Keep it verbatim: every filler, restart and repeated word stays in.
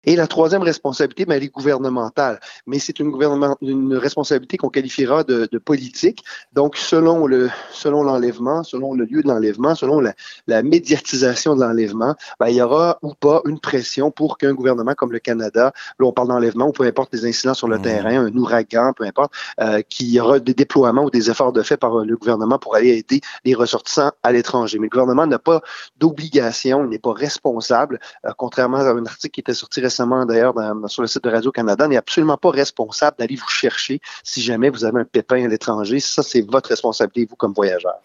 Et la troisième responsabilité, ben, elle est gouvernementale, mais c'est une, gouvernement, une responsabilité qu'on qualifiera de, de politique. Donc, selon le, selon l'enlèvement, selon le lieu de l'enlèvement, selon la, la médiatisation de l'enlèvement, ben, il y aura ou pas une pression pour qu'un gouvernement comme le Canada, là on parle d'enlèvement ou peu importe les incidents sur le Mmh. terrain, un ouragan, peu importe, euh, qu'il y aura des déploiements ou des efforts de fait par le gouvernement pour aller aider les ressortissants à l'étranger. Mais le gouvernement n'a pas d'obligation, il n'est pas responsable, euh, contrairement à un article qui était sorti récemment récemment d'ailleurs dans, sur le site de Radio-Canada, n'est absolument pas responsable d'aller vous chercher si jamais vous avez un pépin à l'étranger. Ça, c'est votre responsabilité, vous, comme voyageur.